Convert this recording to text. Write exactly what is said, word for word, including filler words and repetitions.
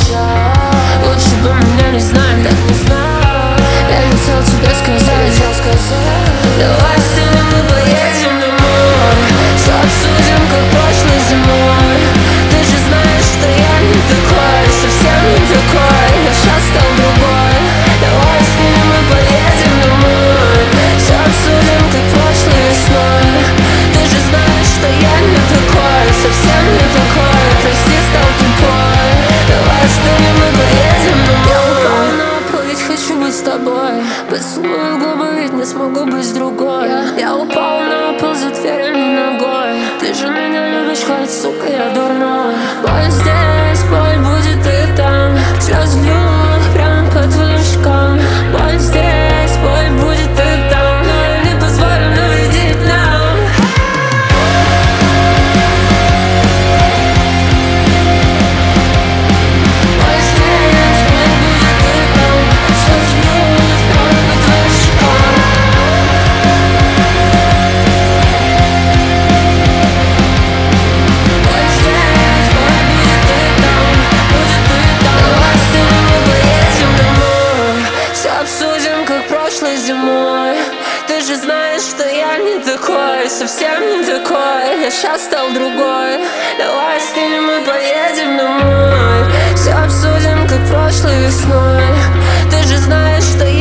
Лучше бы меня не знали, так не знаю. Я летел тебе сказать, летел сказать. Давай стынем и поедем домой. Все обсудим, как прошлой зимой. Ты же знаешь, что я не такой, совсем не такой. Я сейчас стал другой. Давай стынем и поедем домой. Все обсудим, как прошлой весной. Ты же знаешь, что я не такой, совсем не такой. Прости, стал тупой. Давай стынем и поедем домой. Я упал на пол, ведь хочу быть с тобой. Поцелую в губы, ведь не смогу быть с другой. Я упал на пол за дверью ногой. Ты же меня любишь, хоть, сука, я дурной. Боль здесь, боль будет и там. Слезы льют прямо по твоим щекам. Боль здесь, боль будет и там. Но я не позволю навредить нам. Боль здесь, боль будет и там. Слезы льют прямо по твоим щекам. Боль здесь, боль будет и там. Будет и там. Давай стынем и поедем домой. Все обсудим, как прошлой зимой. Ты же знаешь, что я не такой, совсем не такой. Я сейчас стал другой. Давай стынем и поедем домой. Все обсудим, как прошлой весной. Ты же знаешь, что